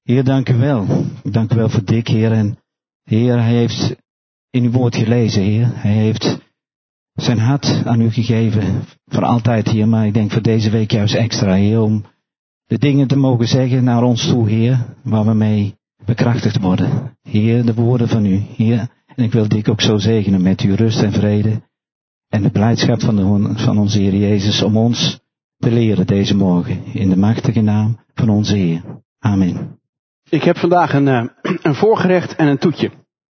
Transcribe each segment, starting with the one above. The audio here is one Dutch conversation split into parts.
Heer, dank u wel. Dank u wel voor Dick, Heer. En Heer, hij heeft in uw woord gelezen, Heer. Hij heeft zijn hart aan u gegeven. Voor altijd, Heer. Maar ik denk voor deze week juist extra, Heer. Om de dingen te mogen zeggen naar ons toe, Heer. Waar we mee bekrachtigd worden. Heer, de woorden van u, Heer. En ik wil Dick ook zo zegenen met uw rust en vrede. En de blijdschap van onze Heer Jezus om ons te leren deze morgen. In de machtige naam van onze Heer. Amen. Ik heb vandaag een voorgerecht en een toetje.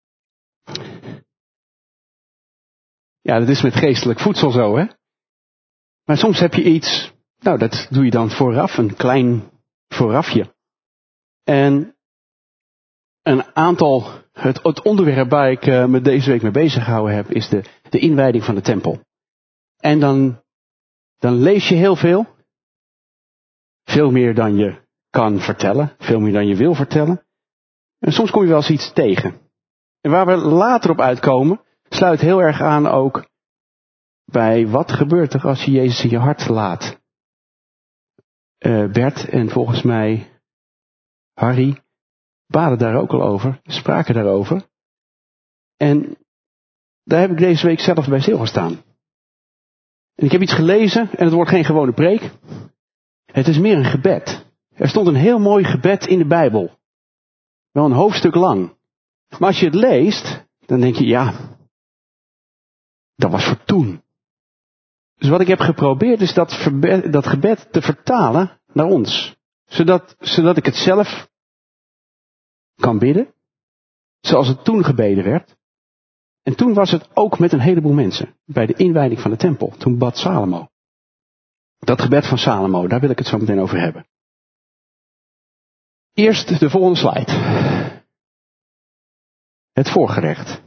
Ja, dat is met geestelijk voedsel zo, hè. Maar soms heb je iets, nou dat doe je dan vooraf, een klein voorafje. En een aantal, het onderwerp waar ik me deze week mee bezig gehouden heb, is de inwijding van de tempel. En dan lees je heel veel. Veel meer dan je kan vertellen. Veel meer dan je wil vertellen. En soms kom je wel eens iets tegen. En waar we later op uitkomen, sluit heel erg aan ook bij wat gebeurt er als je Jezus in je hart laat. Bert en volgens mij Harry baden daar ook al over, spraken daarover. En daar heb ik deze week zelf bij stilgestaan. En ik heb iets gelezen en het wordt geen gewone preek. Het is meer een gebed. Er stond een heel mooi gebed in de Bijbel. Wel een hoofdstuk lang. Maar als je het leest, dan denk je, ja, dat was voor toen. Dus wat ik heb geprobeerd is dat gebed te vertalen naar ons. Zodat ik het zelf kan bidden. Zoals het toen gebeden werd. En toen was het ook met een heleboel mensen. Bij de inwijding van de tempel. Toen bad Salomo. Dat gebed van Salomo, daar wil ik het zo meteen over hebben. Eerst de volgende slide. Het voorgerecht.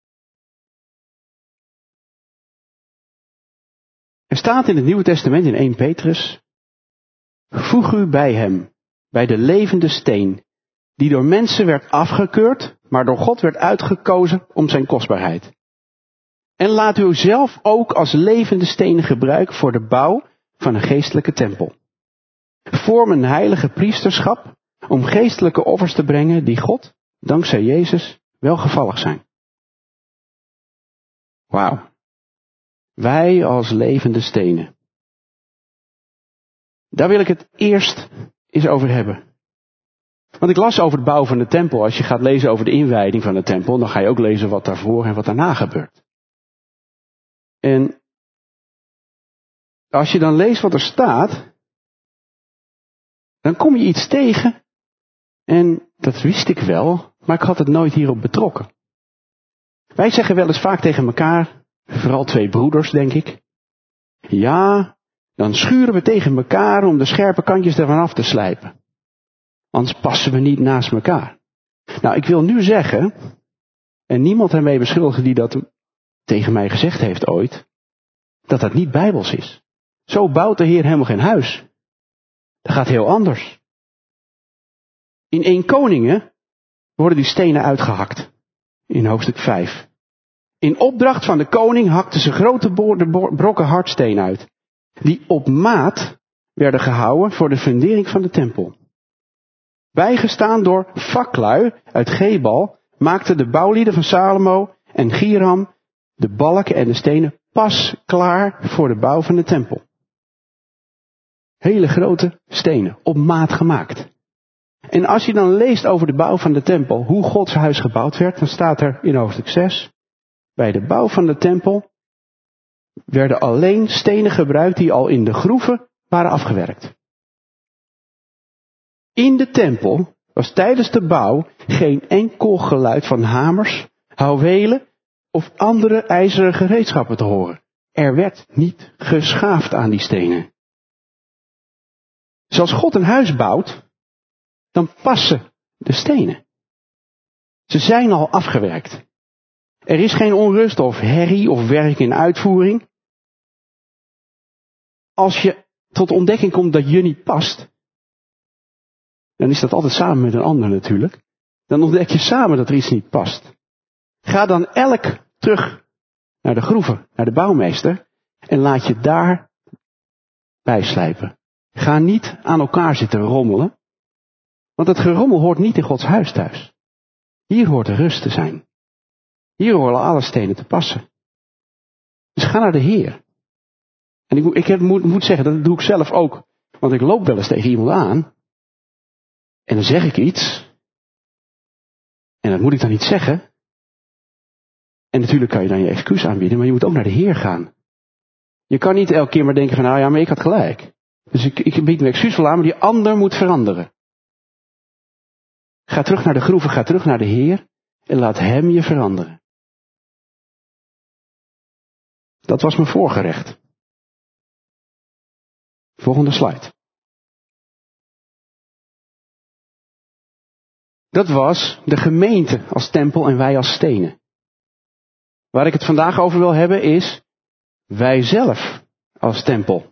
Er staat in het Nieuwe Testament in 1 Petrus. Voeg u bij hem, bij de levende steen, die door mensen werd afgekeurd, maar door God werd uitgekozen om zijn kostbaarheid. En laat u zelf ook als levende stenen gebruiken voor de bouw van een geestelijke tempel. Vorm een heilige priesterschap om geestelijke offers te brengen die God, dankzij Jezus, welgevallig zijn. Wauw. Wij als levende stenen. Daar wil ik het eerst eens over hebben. Want ik las over de bouw van de tempel. Als je gaat lezen over de inwijding van de tempel, dan ga je ook lezen wat daarvoor en wat daarna gebeurt. En als je dan leest wat er staat, dan kom je iets tegen. En dat wist ik wel, maar ik had het nooit hierop betrokken. Wij zeggen wel eens vaak tegen elkaar, vooral twee broeders denk ik. Ja, dan schuren we tegen elkaar om de scherpe kantjes ervan af te slijpen. Anders passen we niet naast elkaar. Nou, ik wil nu zeggen, en niemand ermee beschuldigen die dat tegen mij gezegd heeft ooit, dat dat niet bijbels is. Zo bouwt de Heer helemaal geen huis. Dat gaat heel anders. In 1 Koningen worden die stenen uitgehakt. In hoofdstuk 5. In opdracht van de koning hakten ze grote brokken hardsteen uit. Die op maat werden gehouden voor de fundering van de tempel. Bijgestaan door vaklui uit Gebal maakten de bouwlieden van Salomo en Giram de balken en de stenen pas klaar voor de bouw van de tempel. Hele grote stenen, op maat gemaakt. En als je dan leest over de bouw van de tempel, hoe Gods huis gebouwd werd, dan staat er in hoofdstuk 6, bij de bouw van de tempel werden alleen stenen gebruikt die al in de groeven waren afgewerkt. In de tempel was tijdens de bouw geen enkel geluid van hamers, houwelen of andere ijzeren gereedschappen te horen. Er werd niet geschaafd aan die stenen. Dus als God een huis bouwt, dan passen de stenen. Ze zijn al afgewerkt. Er is geen onrust of herrie of werk in uitvoering. Als je tot de ontdekking komt dat je niet past, dan is dat altijd samen met een ander natuurlijk. Dan ontdek je samen dat er iets niet past. Ga dan elk terug naar de groeven, naar de bouwmeester, en laat je daar bijslijpen. Ga niet aan elkaar zitten rommelen. Want het gerommel hoort niet in Gods huis thuis. Hier hoort de rust te zijn. Hier horen alle stenen te passen. Dus ga naar de Heer. En ik moet zeggen, dat doe ik zelf ook. Want ik loop wel eens tegen iemand aan. En dan zeg ik iets. En dat moet ik dan niet zeggen. En natuurlijk kan je dan je excuus aanbieden, maar je moet ook naar de Heer gaan. Je kan niet elke keer maar denken van, nou ja, maar ik had gelijk. Dus ik bied mijn excuus wel aan, maar die ander moet veranderen. Ga terug naar de groeven, ga terug naar de Heer en laat Hem je veranderen. Dat was mijn voorgerecht. Volgende slide. Dat was de gemeente als tempel en wij als stenen. Waar ik het vandaag over wil hebben is wij zelf als tempel.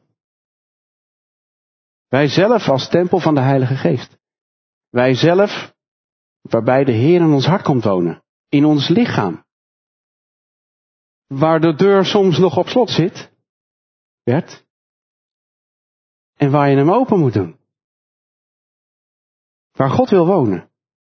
Wij zelf als tempel van de Heilige Geest. Wij zelf waarbij de Heer in ons hart komt wonen. In ons lichaam. Waar de deur soms nog op slot zit. Bert. En waar je hem open moet doen. Waar God wil wonen.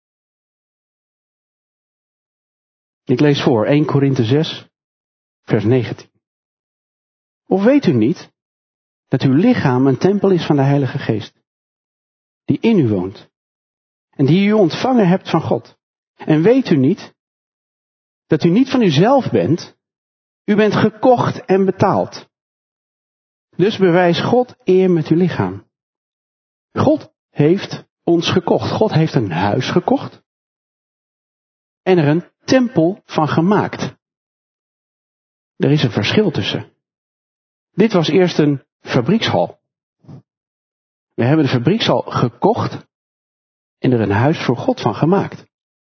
Ik lees voor 1 Korinthe 6, vers 19. Of weet u niet dat uw lichaam een tempel is van de Heilige Geest, die in u woont en die u ontvangen hebt van God? En weet u niet dat u niet van uzelf bent, u bent gekocht en betaald. Dus bewijs God eer met uw lichaam. God heeft ons gekocht. God heeft een huis gekocht en er een tempel van gemaakt. Er is een verschil tussen. Dit was eerst een fabriekshal. We hebben de fabriekshal gekocht en er een huis voor God van gemaakt.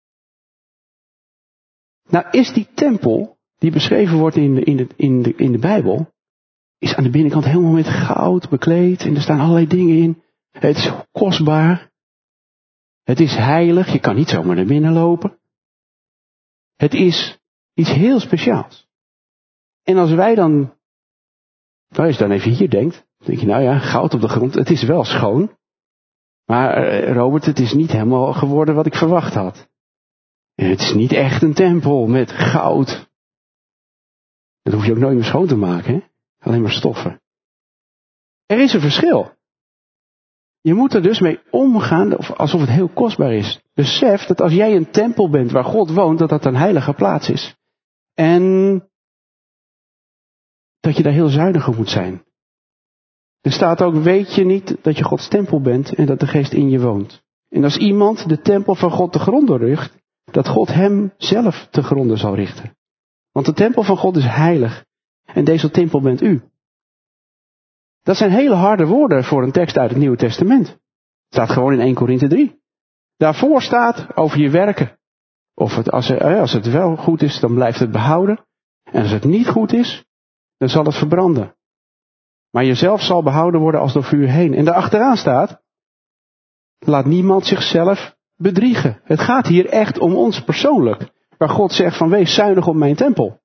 Nou is die tempel, die beschreven wordt in de Bijbel, is aan de binnenkant helemaal met goud bekleed en er staan allerlei dingen in. Het is kostbaar. Het is heilig, je kan niet zomaar naar binnen lopen. Het is iets heel speciaals. En als wij dan, als je dan even hier denkt, dan denk je nou ja, goud op de grond, het is wel schoon. Maar Robert, het is niet helemaal geworden wat ik verwacht had. Het is niet echt een tempel met goud. Dat hoef je ook nooit meer schoon te maken, hè? Alleen maar stoffen. Er is een verschil. Je moet er dus mee omgaan alsof het heel kostbaar is. Besef dat als jij een tempel bent waar God woont, dat dat een heilige plaats is. En dat je daar heel zuinig op moet zijn. Er staat ook, weet je niet dat je Gods tempel bent en dat de Geest in je woont. En als iemand de tempel van God te gronden richt, dat God hem zelf te gronden zal richten. Want de tempel van God is heilig en deze tempel bent u. Dat zijn hele harde woorden voor een tekst uit het Nieuwe Testament. Het staat gewoon in 1 Korinthe 3. Daarvoor staat over je werken. Als het wel goed is, dan blijft het behouden. En als het niet goed is, dan zal het verbranden. Maar jezelf zal behouden worden als door vuur heen. En daarachteraan staat, laat niemand zichzelf bedriegen. Het gaat hier echt om ons persoonlijk. Waar God zegt van wees zuinig op mijn tempel.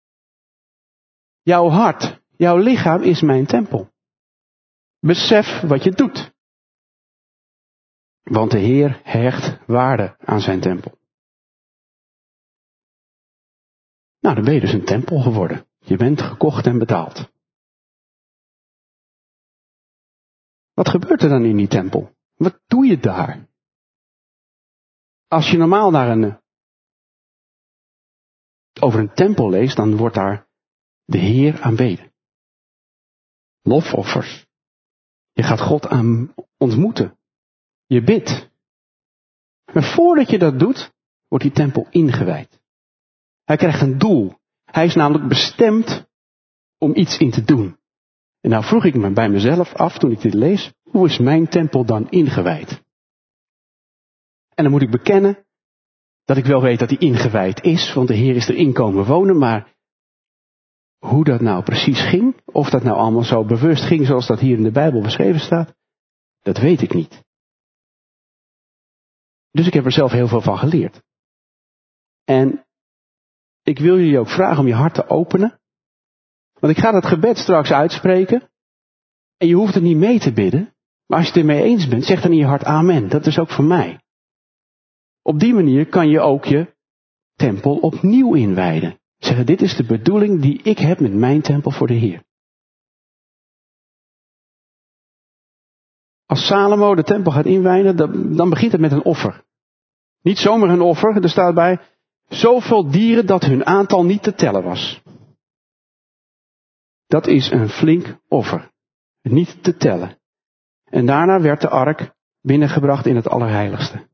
Jouw hart, jouw lichaam is mijn tempel. Besef wat je doet. Want de Heer hecht waarde aan zijn tempel. Nou, dan ben je dus een tempel geworden. Je bent gekocht en betaald. Wat gebeurt er dan in die tempel? Wat doe je daar? Als je normaal over een tempel leest, dan wordt daar de Heer aanbeden. Lofoffers. Je gaat God ontmoeten. Je bidt. Maar voordat je dat doet, wordt die tempel ingewijd. Hij krijgt een doel. Hij is namelijk bestemd om iets in te doen. En nou vroeg ik me bij mezelf af toen ik dit lees, hoe is mijn tempel dan ingewijd? En dan moet ik bekennen dat ik wel weet dat hij ingewijd is, want de Heer is erin komen wonen, maar hoe dat nou precies ging, of dat nou allemaal zo bewust ging zoals dat hier in de Bijbel beschreven staat, dat weet ik niet. Dus ik heb er zelf heel veel van geleerd. En ik wil jullie ook vragen om je hart te openen. Want ik ga dat gebed straks uitspreken. En je hoeft het niet mee te bidden. Maar als je het ermee eens bent, zeg dan in je hart amen. Dat is ook voor mij. Op die manier kan je ook je tempel opnieuw inwijden. Zeggen, dit is de bedoeling die ik heb met mijn tempel voor de Heer. Als Salomo de tempel gaat inwijden, dan begint het met een offer. Niet zomaar een offer, er staat bij, zoveel dieren dat hun aantal niet te tellen was. Dat is een flink offer. Niet te tellen. En daarna werd de ark binnengebracht in het Allerheiligste.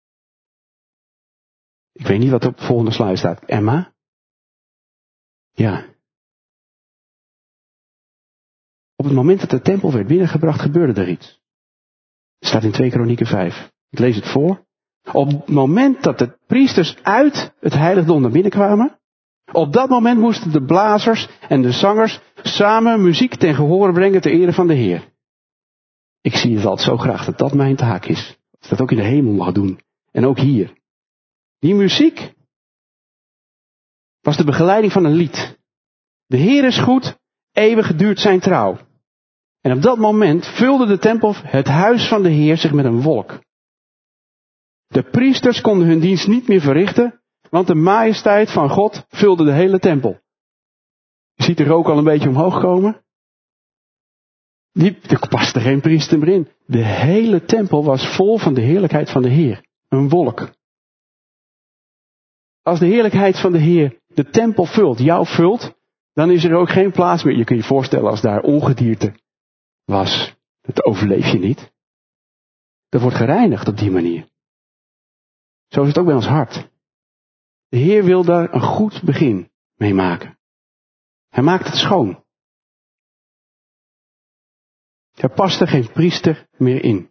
Ik weet niet wat er op de volgende slide staat. Emma? Ja. Op het moment dat de tempel werd binnengebracht, gebeurde er iets. Het staat in 2 Kronieken 5. Ik lees het voor. Op het moment dat de priesters uit het heiligdom naar binnen kwamen, op dat moment moesten de blazers en de zangers samen muziek ten gehore brengen ter ere van de Heer. Ik zie het altijd zo graag dat dat mijn taak is. Dat ik dat ook in de hemel mag doen. En ook hier. Die muziek was de begeleiding van een lied. De Heer is goed, eeuwig duurt zijn trouw. En op dat moment vulde de tempel, het huis van de Heer, zich met een wolk. De priesters konden hun dienst niet meer verrichten, want de majesteit van God vulde de hele tempel. Je ziet de rook al een beetje omhoog komen. Er paste geen priester meer in. De hele tempel was vol van de heerlijkheid van de Heer. Een wolk. Als de heerlijkheid van de Heer de tempel vult, jou vult, dan is er ook geen plaats meer. Je kunt je voorstellen als daar ongedierte was. Dat overleef je niet. Dat wordt gereinigd op die manier. Zo is het ook bij ons hart. De Heer wil daar een goed begin mee maken. Hij maakt het schoon. Er past er geen priester meer in.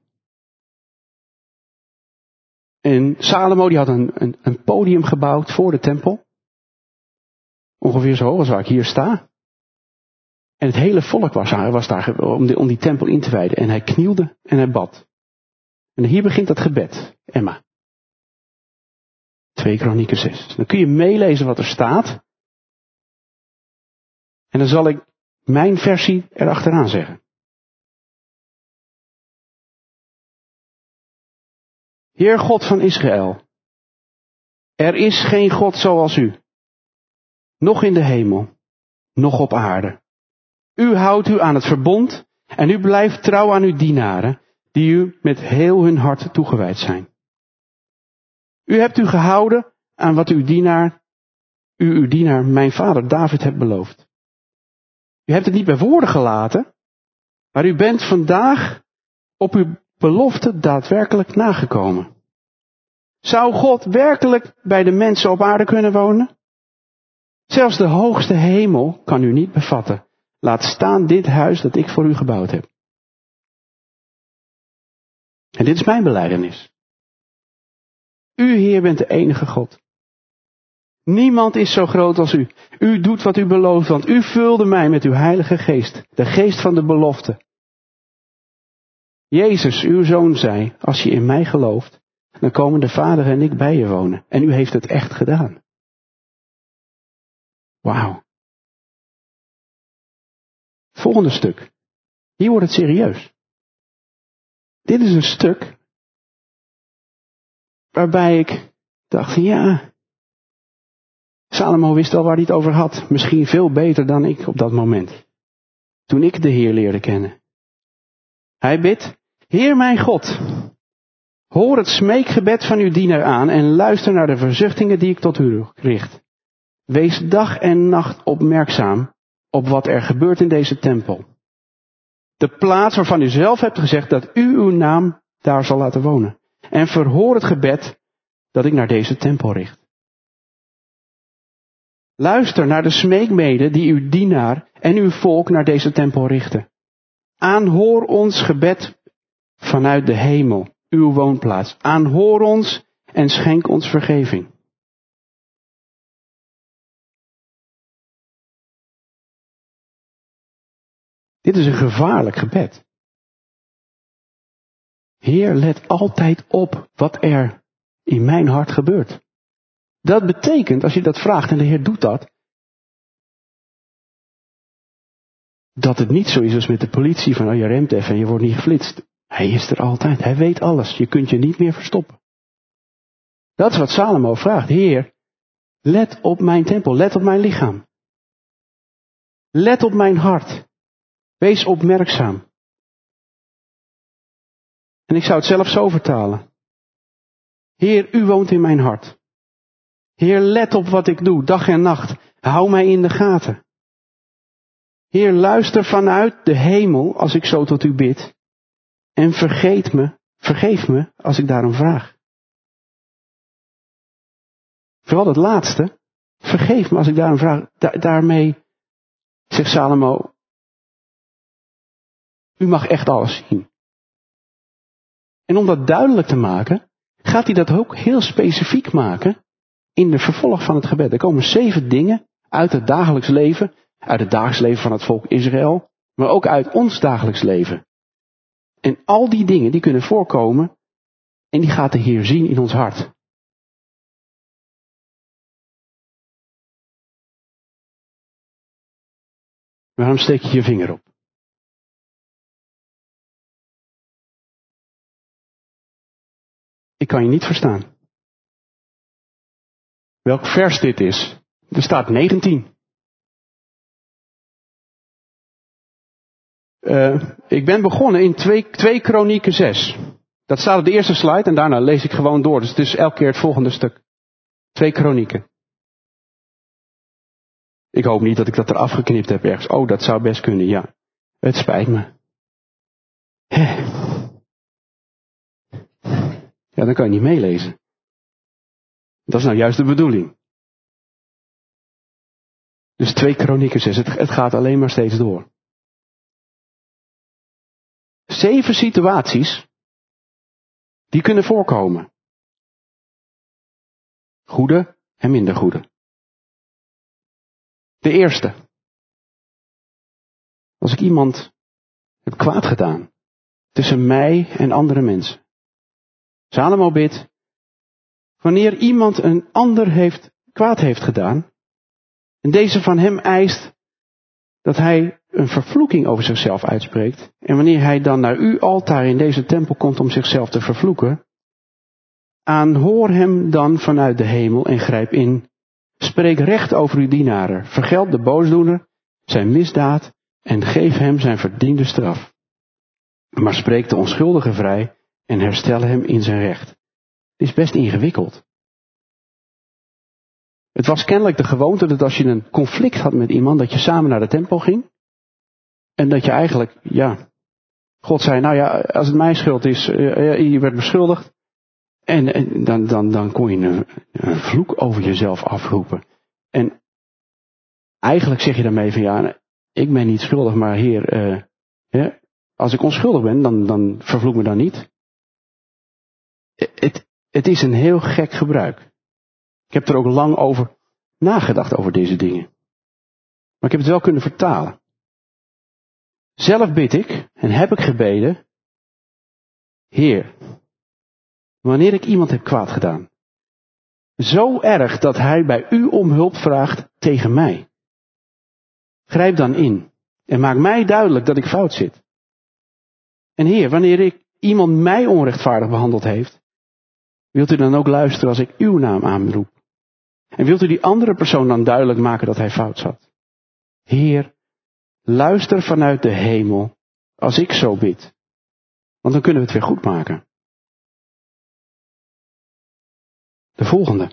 En Salomo die had een podium gebouwd voor de tempel. Ongeveer zo hoog als waar ik hier sta. En het hele volk was daar om die tempel in te wijden. En hij knielde en hij bad. En hier begint dat gebed. Emma. 2 Kronieken 6. Dan kun je meelezen wat er staat. En dan zal ik mijn versie erachteraan zeggen. Heer God van Israël. Er is geen God zoals u. Nog in de hemel. Nog op aarde. U houdt u aan het verbond. En u blijft trouw aan uw dienaren. Die u met heel hun hart toegewijd zijn. U hebt u gehouden aan wat uw dienaar, mijn vader David, hebt beloofd. U hebt het niet bij woorden gelaten, maar u bent vandaag op uw belofte daadwerkelijk nagekomen. Zou God werkelijk bij de mensen op aarde kunnen wonen? Zelfs de hoogste hemel kan u niet bevatten. Laat staan dit huis dat ik voor u gebouwd heb. En dit is mijn belijdenis. U, Heer, bent de enige God. Niemand is zo groot als u. U doet wat u belooft, want u vulde mij met uw heilige geest. De geest van de belofte. Jezus, uw zoon, zei, als je in mij gelooft, dan komen de Vader en ik bij je wonen. En u heeft het echt gedaan. Wauw. Volgende stuk. Hier wordt het serieus. Dit is een stuk waarbij ik dacht, ja, Salomo wist wel waar hij het over had. Misschien veel beter dan ik op dat moment. Toen ik de Heer leerde kennen. Hij bidt, Heer mijn God, hoor het smeekgebed van uw dienaar aan en luister naar de verzuchtingen die ik tot u richt. Wees dag en nacht opmerkzaam op wat er gebeurt in deze tempel. De plaats waarvan u zelf hebt gezegd dat u uw naam daar zal laten wonen. En verhoor het gebed dat ik naar deze tempel richt. Luister naar de smeekbeden die uw dienaar en uw volk naar deze tempel richten. Aanhoor ons gebed vanuit de hemel, uw woonplaats. Aanhoor ons en schenk ons vergeving. Dit is een gevaarlijk gebed. Heer, let altijd op wat er in mijn hart gebeurt. Dat betekent, als je dat vraagt en de Heer doet dat het niet zo is als met de politie van, oh je remt even en je wordt niet geflitst. Hij is er altijd. Hij weet alles. Je kunt je niet meer verstoppen. Dat is wat Salomo vraagt. Heer, let op mijn tempel. Let op mijn lichaam. Let op mijn hart. Wees opmerkzaam. En ik zou het zelf zo vertalen. Heer, u woont in mijn hart. Heer, let op wat ik doe, dag en nacht. Hou mij in de gaten. Heer, luister vanuit de hemel als ik zo tot u bid. En vergeef me als ik daarom vraag. Vooral het laatste. Vergeef me als ik daarom vraag. Daarmee zegt Salomo, u mag echt alles zien. En om dat duidelijk te maken, gaat hij dat ook heel specifiek maken in de vervolg van het gebed. Er komen 7 dingen uit het dagelijks leven, uit het dagelijks leven van het volk Israël, maar ook uit ons dagelijks leven. En al die dingen die kunnen voorkomen en die gaat de Heer zien in ons hart. Waarom steek je je vinger op? Ik kan je niet verstaan. Welk vers dit is? Er staat 19. Ik ben begonnen in 2 Kronieken 6. Dat staat op de eerste slide en daarna lees ik gewoon door. Dus het is elke keer het volgende stuk. 2 Kronieken. Ik hoop niet dat ik dat eraf geknipt heb ergens. Oh, dat zou best kunnen, ja. Het spijt me. Ja, dan kan je niet meelezen. Dat is nou juist de bedoeling. Dus 2 Kronieken 6, het gaat alleen maar steeds door. 7 situaties die kunnen voorkomen. Goede en minder goede. De eerste. Als ik iemand heb kwaad gedaan tussen mij en andere mensen. Salomo bidt, wanneer iemand een ander kwaad heeft gedaan en deze van hem eist dat hij een vervloeking over zichzelf uitspreekt. En wanneer hij dan naar uw altaar in deze tempel komt om zichzelf te vervloeken. Aanhoor hem dan vanuit de hemel en grijp in. Spreek recht over uw dienaren. Vergeld de boosdoener zijn misdaad en geef hem zijn verdiende straf. Maar spreek de onschuldige vrij en herstel hem in zijn recht. Het is best ingewikkeld. Het was kennelijk de gewoonte dat als je een conflict had met iemand, dat je samen naar de tempel ging. En dat je eigenlijk, God zei, nou ja, als het mijn schuld is, je werd beschuldigd. En dan kon je een vloek over jezelf afroepen. En eigenlijk zeg je daarmee van, ik ben niet schuldig, maar Heer, als ik onschuldig ben, dan vervloek me dan niet. Het is een heel gek gebruik. Ik heb er ook lang over nagedacht over deze dingen. Maar ik heb het wel kunnen vertalen. Zelf bid ik en heb ik gebeden. Heer, wanneer ik iemand heb kwaad gedaan. Zo erg dat hij bij u om hulp vraagt tegen mij. Grijp dan in en maak mij duidelijk dat ik fout zit. En Heer, wanneer iemand mij onrechtvaardig behandeld heeft. Wilt u dan ook luisteren als ik uw naam aanroep? En wilt u die andere persoon dan duidelijk maken dat hij fout zat? Heer, luister vanuit de hemel als ik zo bid. Want dan kunnen we het weer goed maken. De volgende.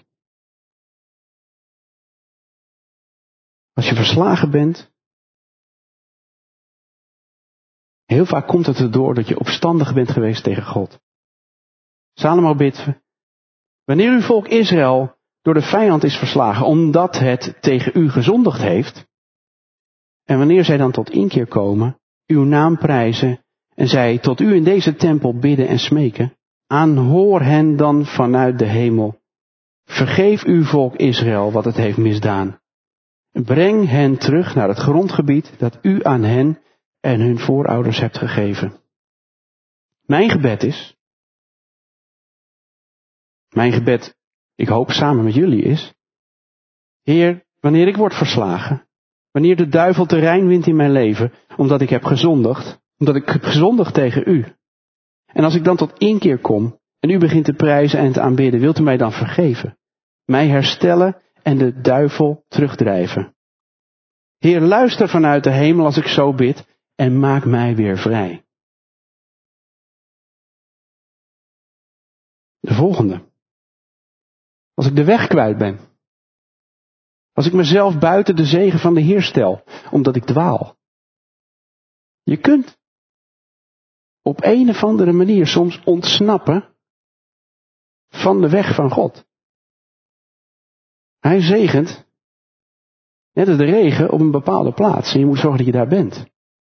Als je verslagen bent. Heel vaak komt het erdoor dat je opstandig bent geweest tegen God. Salomo bidt. Wanneer uw volk Israël door de vijand is verslagen omdat het tegen u gezondigd heeft. En wanneer zij dan tot inkeer komen, uw naam prijzen en zij tot u in deze tempel bidden en smeken. Aanhoor hen dan vanuit de hemel. Vergeef uw volk Israël wat het heeft misdaan. Breng hen terug naar het grondgebied dat u aan hen en hun voorouders hebt gegeven. Mijn gebed, ik hoop samen met jullie is. Heer, wanneer ik word verslagen, wanneer de duivel terrein wint in mijn leven, omdat ik heb gezondigd tegen u. En als ik dan tot inkeer kom en u begint te prijzen en te aanbidden, wilt u mij dan vergeven? Mij herstellen en de duivel terugdrijven. Heer, luister vanuit de hemel als ik zo bid en maak mij weer vrij. De volgende. Als ik de weg kwijt ben. Als ik mezelf buiten de zegen van de Heer stel, omdat ik dwaal. Je kunt op een of andere manier soms ontsnappen van de weg van God. Hij zegent, net als de regen, op een bepaalde plaats. En je moet zorgen dat je daar bent.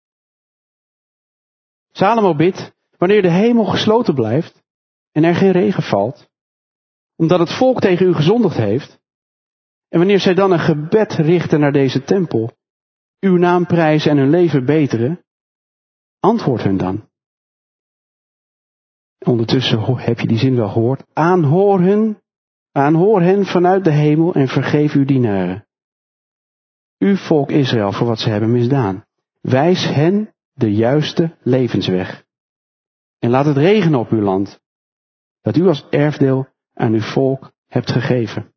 Salomo bidt, wanneer de hemel gesloten blijft en er geen regen valt, omdat het volk tegen u gezondigd heeft, en wanneer zij dan een gebed richten naar deze tempel, uw naam prijzen en hun leven beteren, antwoord hen dan. Ondertussen heb je die zin wel gehoord. Aanhoor hen vanuit de hemel en vergeef uw dienaren. Uw volk Israël voor wat ze hebben misdaan. Wijs hen de juiste levensweg. En laat het regenen op uw land, dat u als erfdeel aan uw volk hebt gegeven.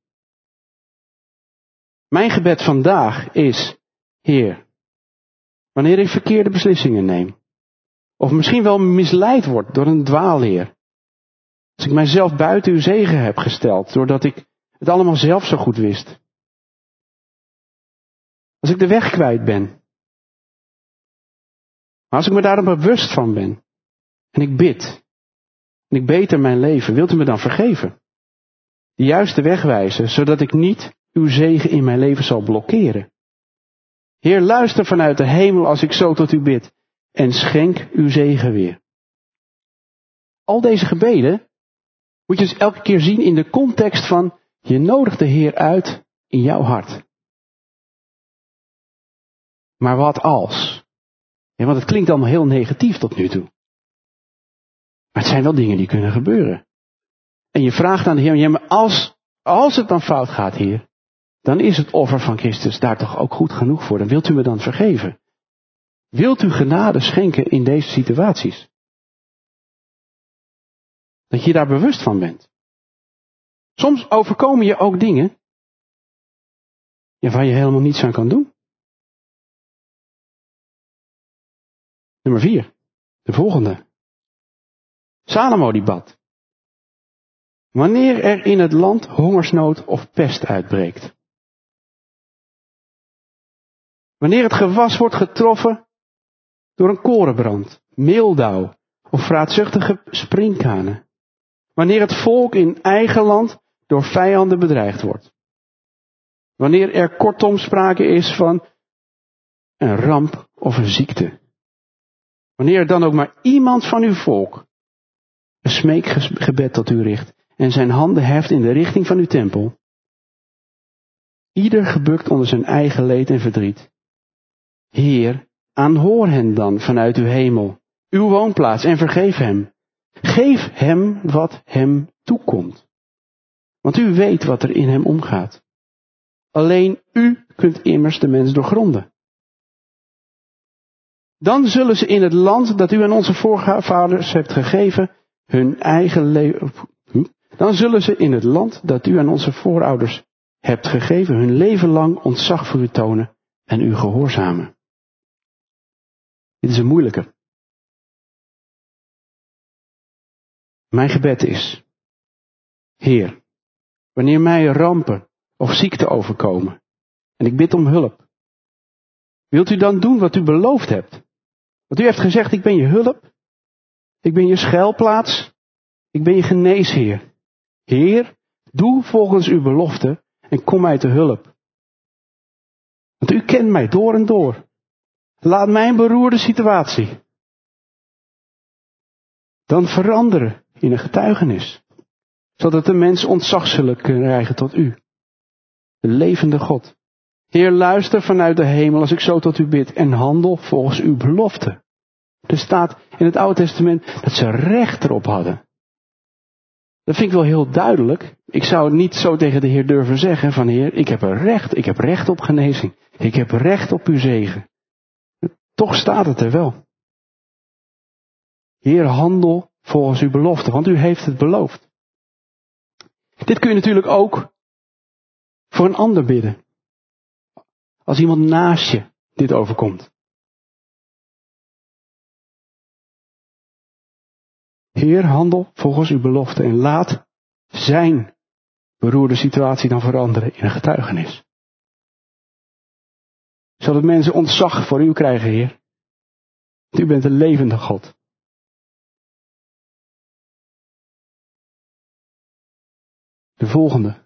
Mijn gebed vandaag is, Heer, wanneer ik verkeerde beslissingen neem, of misschien wel misleid word door een dwaalleer, als ik mijzelf buiten uw zegen heb gesteld, doordat ik het allemaal zelf zo goed wist, als ik de weg kwijt ben, maar als ik me daar bewust van ben, en ik bid, en ik beter mijn leven, wilt u me dan vergeven? De juiste weg wijzen, zodat ik niet uw zegen in mijn leven zal blokkeren. Heer, luister vanuit de hemel als ik zo tot u bid, en schenk uw zegen weer. Al deze gebeden moet je dus elke keer zien in de context van, je nodigt de Heer uit in jouw hart. Maar wat als? Ja, want het klinkt allemaal heel negatief tot nu toe. Maar het zijn wel dingen die kunnen gebeuren. En je vraagt aan de Heer, ja, maar als het dan fout gaat, Heer, dan is het offer van Christus daar toch ook goed genoeg voor. Dan wilt u me dan vergeven? Wilt u genade schenken in deze situaties? Dat je daar bewust van bent. Soms overkomen je ook dingen waar je helemaal niets aan kan doen. Nummer 4. De volgende. Salomo die bad. Wanneer er in het land hongersnood of pest uitbreekt. Wanneer het gewas wordt getroffen door een korenbrand, meeldauw of vraatzuchtige sprinkhanen. Wanneer het volk in eigen land door vijanden bedreigd wordt. Wanneer er kortom sprake is van een ramp of een ziekte. Wanneer er dan ook maar iemand van uw volk een smeekgebed tot u richt en zijn handen heft in de richting van uw tempel. Ieder gebukt onder zijn eigen leed en verdriet. Heer, aanhoor hen dan vanuit uw hemel, uw woonplaats, en vergeef hem. Geef hem wat hem toekomt. Want u weet wat er in hem omgaat. Alleen u kunt immers de mens doorgronden. Dan zullen ze in het land dat u aan onze voorvaders hebt gegeven, hun eigen leven. Dan zullen ze in het land dat u aan onze voorouders hebt gegeven, hun leven lang ontzag voor u tonen en u gehoorzamen. Dit is een moeilijke. Mijn gebed is, Heer, wanneer mij rampen of ziekte overkomen en ik bid om hulp, wilt u dan doen wat u beloofd hebt? Want u heeft gezegd, ik ben je hulp, ik ben je schuilplaats, ik ben je geneesheer. Heer, doe volgens uw belofte en kom mij te hulp. Want u kent mij door en door. Laat mijn beroerde situatie dan veranderen in een getuigenis. Zodat de mensen ontzag zullen kunnen krijgen tot u. De levende God. Heer, luister vanuit de hemel als ik zo tot u bid en handel volgens uw belofte. Er staat in het Oude Testament dat ze recht erop hadden. Dat vind ik wel heel duidelijk. Ik zou het niet zo tegen de Heer durven zeggen van Heer, ik heb recht op genezing. Ik heb recht op uw zegen. Toch staat het er wel. Heer, handel volgens uw belofte, want u heeft het beloofd. Dit kun je natuurlijk ook voor een ander bidden. Als iemand naast je dit overkomt. Heer, handel volgens uw belofte en laat zijn beroerde situatie dan veranderen in een getuigenis. Zodat mensen ontzag voor u krijgen, Heer. Want u bent een levende God. De volgende.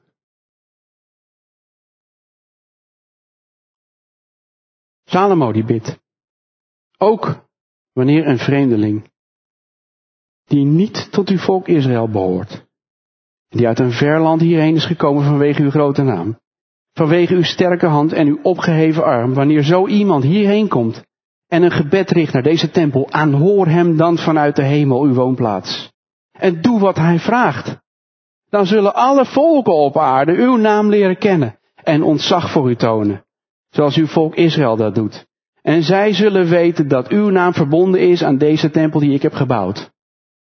Salomo die bidt. Ook wanneer een vreemdeling die niet tot uw volk Israël behoort, die uit een ver land hierheen is gekomen vanwege uw grote naam, vanwege uw sterke hand en uw opgeheven arm, wanneer zo iemand hierheen komt en een gebed richt naar deze tempel, aanhoor hem dan vanuit de hemel uw woonplaats. En doe wat hij vraagt. Dan zullen alle volken op aarde uw naam leren kennen en ontzag voor u tonen, zoals uw volk Israël dat doet. En zij zullen weten dat uw naam verbonden is aan deze tempel die ik heb gebouwd.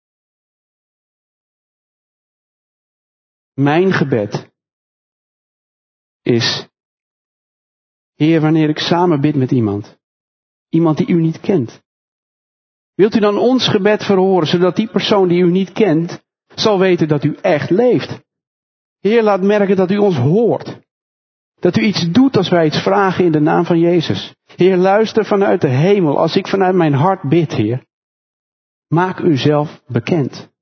Mijn gebed is, Heer, wanneer ik samen bid met iemand die u niet kent, wilt u dan ons gebed verhoren, zodat die persoon die u niet kent, zal weten dat u echt leeft. Heer, laat merken dat u ons hoort. Dat u iets doet als wij iets vragen in de naam van Jezus. Heer, luister vanuit de hemel als ik vanuit mijn hart bid, Heer. Maak uzelf bekend.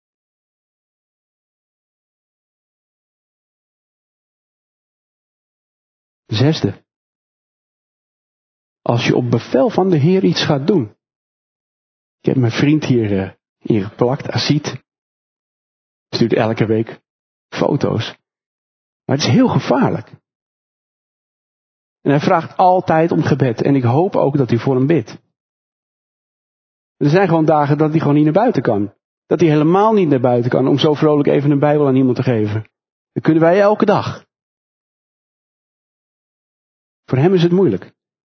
Zesde. Als je op bevel van de Heer iets gaat doen. Ik heb mijn vriend hier ingeplakt, Asit. Stuurt elke week foto's. Maar het is heel gevaarlijk. En hij vraagt altijd om gebed. En ik hoop ook dat u voor hem bidt. Er zijn gewoon dagen dat hij gewoon niet naar buiten kan. Dat hij helemaal niet naar buiten kan om zo vrolijk even een Bijbel aan iemand te geven. Dat kunnen wij elke dag. Voor hem is het moeilijk.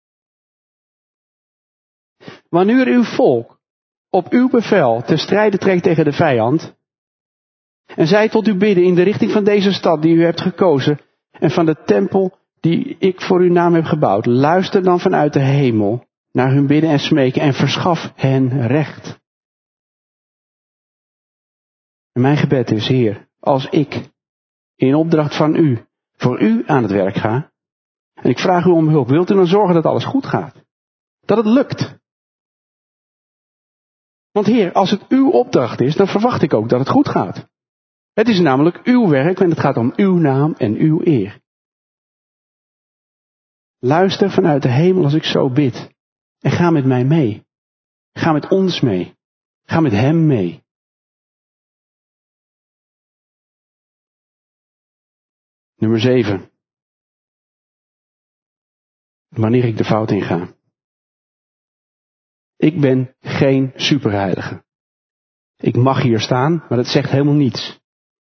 Wanneer uw volk op uw bevel te strijden trekt tegen de vijand, en zij tot u bidden in de richting van deze stad die u hebt gekozen en van de tempel die ik voor uw naam heb gebouwd, luister dan vanuit de hemel naar hun bidden en smeken en verschaf hen recht. En mijn gebed is, Heer, als ik in opdracht van u voor u aan het werk ga, en ik vraag u om hulp, wilt u dan zorgen dat alles goed gaat? Dat het lukt? Want Heer, als het uw opdracht is, dan verwacht ik ook dat het goed gaat. Het is namelijk uw werk en het gaat om uw naam en uw eer. Luister vanuit de hemel als ik zo bid. En ga met mij mee. Ga met ons mee. Ga met hem mee. Nummer 7. Wanneer ik de fout inga. Ik ben geen superheilige. Ik mag hier staan, maar dat zegt helemaal niets.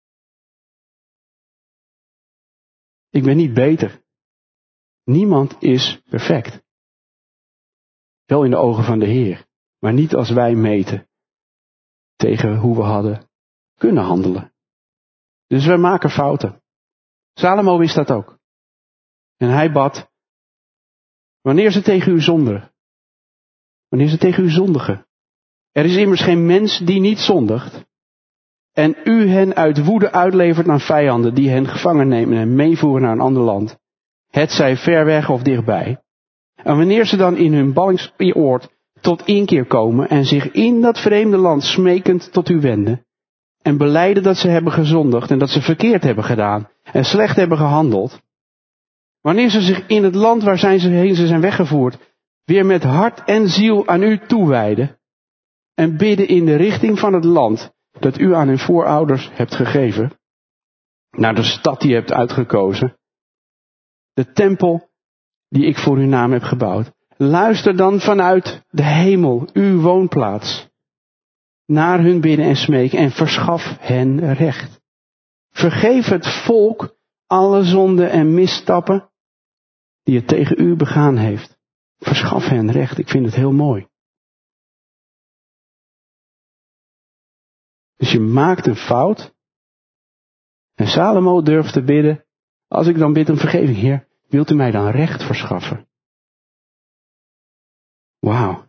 Ik ben niet beter. Niemand is perfect. Wel in de ogen van de Heer, maar niet als wij meten tegen hoe we hadden kunnen handelen. Dus wij maken fouten. Salomo wist dat ook. En hij bad, wanneer ze tegen u zondigen. Wanneer ze tegen u zondigen. Er is immers geen mens die niet zondigt. En u hen uit woede uitlevert aan vijanden die hen gevangen nemen en meevoeren naar een ander land. Het zij ver weg of dichtbij. En wanneer ze dan in hun ballingsoord tot inkeer komen en zich in dat vreemde land smekend tot u wenden. En belijden dat ze hebben gezondigd en dat ze verkeerd hebben gedaan en slecht hebben gehandeld. Wanneer ze zich in het land waar ze zijn weggevoerd weer met hart en ziel aan u toewijden. En bidden in de richting van het land dat u aan hun voorouders hebt gegeven. Naar de stad die je hebt uitgekozen. De tempel die ik voor uw naam heb gebouwd. Luister dan vanuit de hemel, uw woonplaats. Naar hun bidden en smeken en verschaf hen recht. Vergeef het volk alle zonden en misstappen die het tegen u begaan heeft. Verschaf hen recht, ik vind het heel mooi. Dus je maakt een fout. En Salomo durft te bidden, als ik dan bid om vergeving, Heer, wilt u mij dan recht verschaffen? Wauw.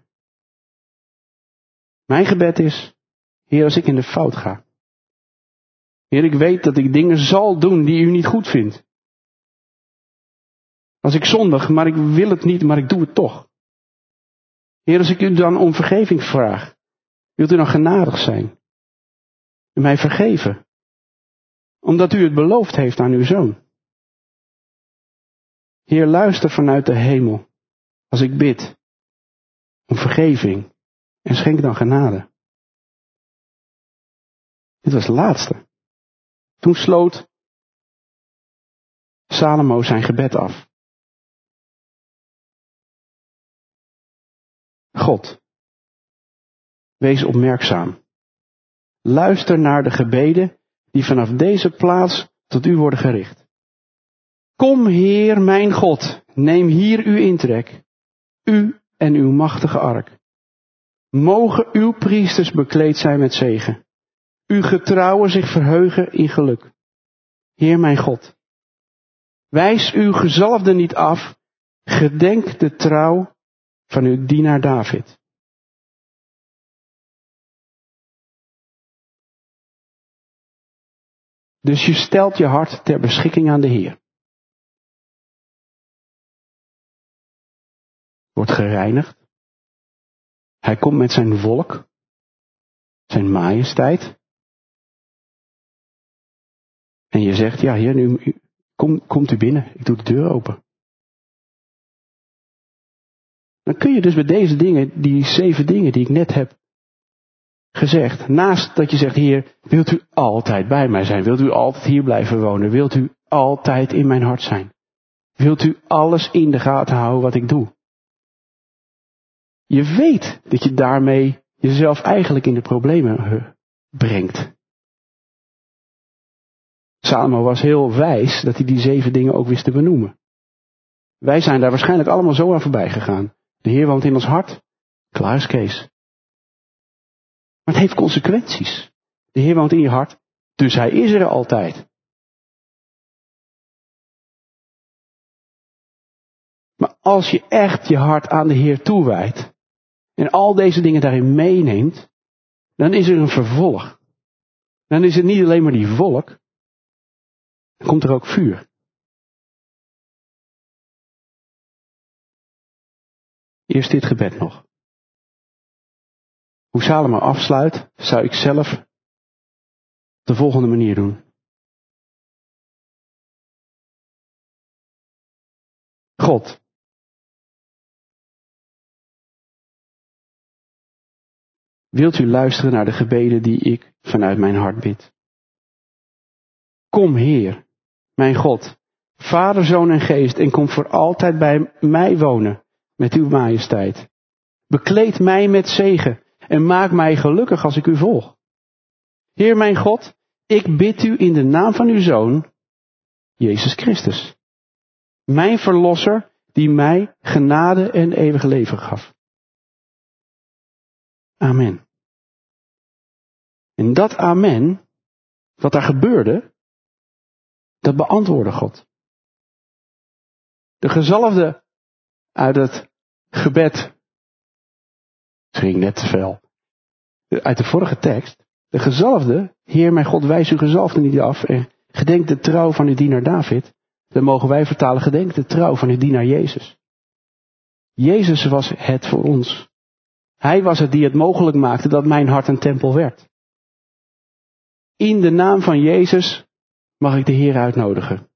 Mijn gebed is, Heer, als ik in de fout ga. Heer, ik weet dat ik dingen zal doen die u niet goed vindt. Als ik zondig, maar ik wil het niet, maar ik doe het toch. Heer, als ik u dan om vergeving vraag, wilt u dan genadig zijn? En mij vergeven? Omdat u het beloofd heeft aan uw zoon. Heer, luister vanuit de hemel, als ik bid om vergeving en schenk dan genade. Dit was het laatste. Toen sloot Salomo zijn gebed af. God, wees opmerkzaam. Luister naar de gebeden die vanaf deze plaats tot u worden gericht. Kom, Heer, mijn God, neem hier uw intrek, u en uw machtige ark. Mogen uw priesters bekleed zijn met zegen, uw getrouwen zich verheugen in geluk. Heer mijn God, wijs uw gezalfde niet af, gedenk de trouw van uw dienaar David. Dus je stelt je hart ter beschikking aan de Heer. Wordt gereinigd. Hij komt met zijn volk, zijn majesteit. En je zegt, ja Heer, nu komt u binnen, ik doe de deur open. Dan kun je dus met deze dingen, die 7 dingen die ik net heb gezegd, naast dat je zegt, Heer, wilt u altijd bij mij zijn? Wilt u altijd hier blijven wonen? Wilt u altijd in mijn hart zijn? Wilt u alles in de gaten houden wat ik doe? Je weet dat je daarmee jezelf eigenlijk in de problemen brengt. Salomo was heel wijs dat hij die 7 dingen ook wist te benoemen. Wij zijn daar waarschijnlijk allemaal zo aan voorbij gegaan. De Heer woont in ons hart. Klaar is Kees. Maar het heeft consequenties. De Heer woont in je hart, dus hij is er altijd. Maar als je echt je hart aan de Heer toewijdt en al deze dingen daarin meeneemt, dan is er een vervolg. Dan is het niet alleen maar die wolk, dan komt er ook vuur. Eerst dit gebed nog. Hoe Salomo afsluit, zou ik zelf op de volgende manier doen. God, wilt u luisteren naar de gebeden die ik vanuit mijn hart bid? Kom, Heer, mijn God, Vader, Zoon en Geest, en kom voor altijd bij mij wonen met uw majesteit. Bekleed mij met zegen en maak mij gelukkig als ik u volg. Heer mijn God, ik bid u in de naam van uw Zoon, Jezus Christus. Mijn verlosser die mij genade en eeuwig leven gaf. Amen. En dat amen, wat daar gebeurde, dat beantwoordde God. De gezalfde uit het gebed, misschien net te veel, uit de vorige tekst. De gezalfde, Heer mijn God, wijs uw gezalfde niet af en gedenk de trouw van uw dienaar David. Dan mogen wij vertalen, gedenk de trouw van uw dienaar Jezus. Jezus was het voor ons. Hij was het die het mogelijk maakte dat mijn hart een tempel werd. In de naam van Jezus mag ik de Heer uitnodigen.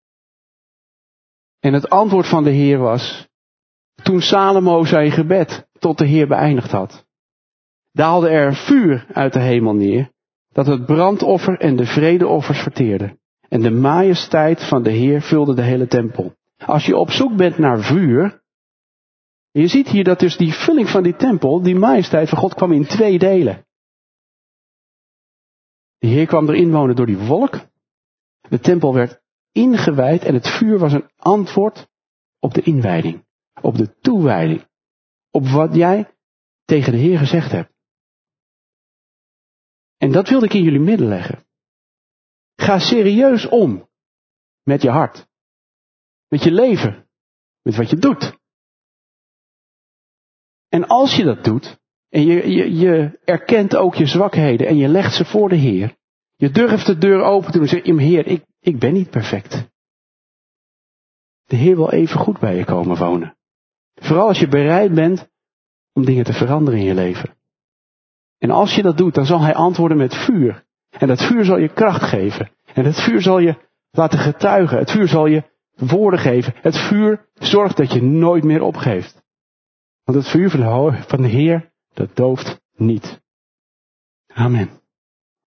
En het antwoord van de Heer was, toen Salomo zijn gebed tot de Heer beëindigd had, daalde er vuur uit de hemel neer, dat het brandoffer en de vredeoffers verteerde. En de majesteit van de Heer vulde de hele tempel. Als je op zoek bent naar vuur, je ziet hier dat dus die vulling van die tempel, die majesteit van God kwam in 2 delen. De Heer kwam erin wonen door die wolk. De tempel werd ingewijd en het vuur was een antwoord op de inwijding. Op de toewijding. Op wat jij tegen de Heer gezegd hebt. En dat wilde ik in jullie midden leggen. Ga serieus om met je hart. Met je leven. Met wat je doet. En als je dat doet, en je erkent ook je zwakheden en je legt ze voor de Heer. Je durft de deur open te doen en zegt, Heer, ik ben niet perfect. De Heer wil even goed bij je komen wonen. Vooral als je bereid bent om dingen te veranderen in je leven. En als je dat doet, dan zal Hij antwoorden met vuur. En dat vuur zal je kracht geven. En het vuur zal je laten getuigen. Het vuur zal je woorden geven. Het vuur zorgt dat je nooit meer opgeeft. Want het vuur van de Heer, dat dooft niet. Amen.